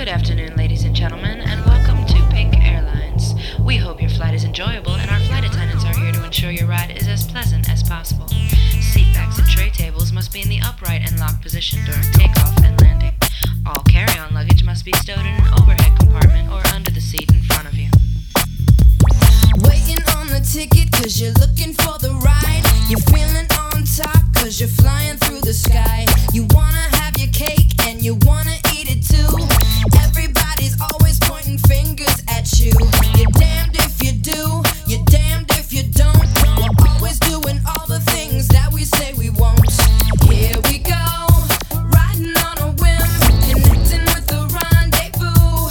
Good afternoon, ladies and gentlemen, and welcome to Pink Airlines. We hope your flight is enjoyable, and our flight attendants are here to ensure your ride is as pleasant as possible. Seatbacks and tray tables must be in the upright and locked position during takeoff and landing. All carry-on luggage must be stowed in an overhead compartment or under the seat in front of you. Waiting on the ticket cause you're looking for the ride. You're feeling on top cause you're flying through the sky. You wanna have your cake and you wanna eat it too. Everybody's always pointing fingers at you. You're damned if you do, you're damned if you don't. We're always doing all the things that we say we won't. Here we go, riding on a whim, connecting with the rendezvous.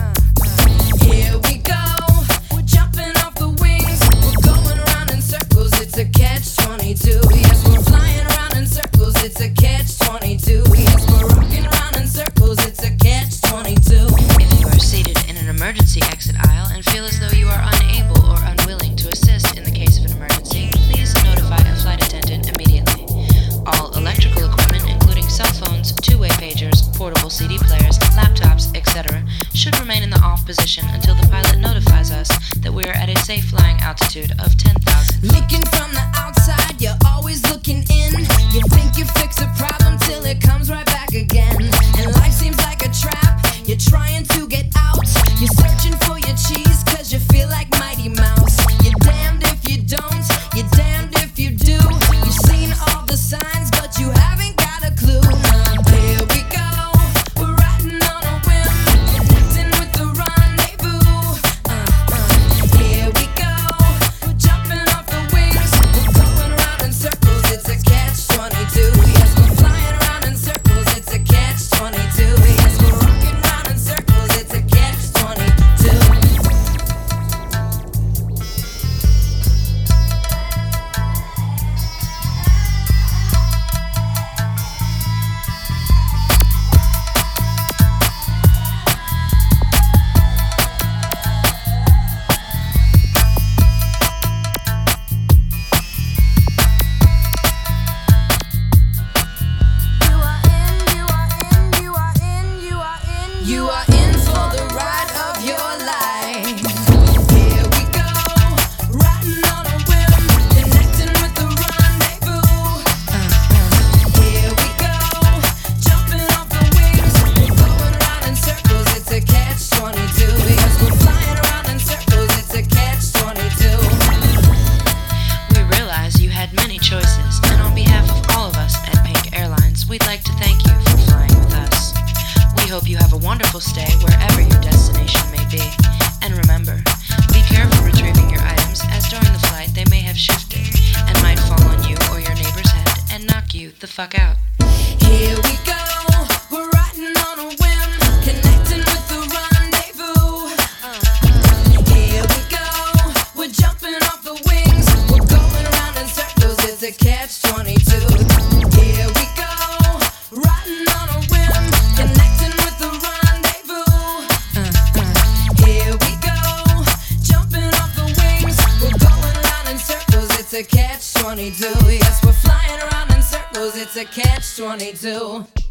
Here we go, we're jumping off the wings. We're going around in circles, it's a catch-22. Yes, we're flying around in circles, it's a catch-22. Yes, we're rocking around in circles, it's a catch-22. If you are seated in an emergency exit aisle and feel as though you are unable or unwilling to assist in the case of an emergency, please notify a flight attendant immediately. All electrical equipment, including cell phones, two-way pagers, portable CD players, laptops, etc., should remain in the off position until the pilot notifies us that we are at a safe flying altitude of 10,000 feet. Looking from the outside, you're always looking in. You think you fix a problem till it comes right back again. And life seems like a trap, you're trying to get out. You're searching for your cheese cause you feel like Mighty Mouse. You're damned if you don't, you're damned if you do. You've seen all the signs but you haven't got a clue. Here we go, we're riding on a whim, connecting with the rendezvous. Here we go, we're jumping off the wings. We're going around in circles, it's a catch-22. Yes, we're flying around in circles, it's a catch-22. Yes, we're rocking around in circles, it's a catch-22. You are in for the ride of your life. Here we go, riding on a whim, connecting with the rendezvous. Here we go, jumping off the wings. We're going around in circles, it's a catch-22. Yes, we're flying around in circles, it's a catch-22. We realize you had many choices, and on behalf of all of us at Pink Airlines, we'd like to thank you for flying with us. We hope you have a wonderful stay wherever your destination may be. And remember, be careful retrieving your items, as during the flight they may have shifted and might fall on you or your neighbor's head and knock you the fuck out. Here we go, we're riding on a whim, connecting with the rendezvous. Here we go, we're jumping off the wings. We're going around in circles, it's a catch-22. Here we go, riding on a whim, connecting with the rendezvous. Here we go, jumping off the wings. We're going around in circles, it's a catch-22. Yes, we're flying around in circles, it's a catch-22.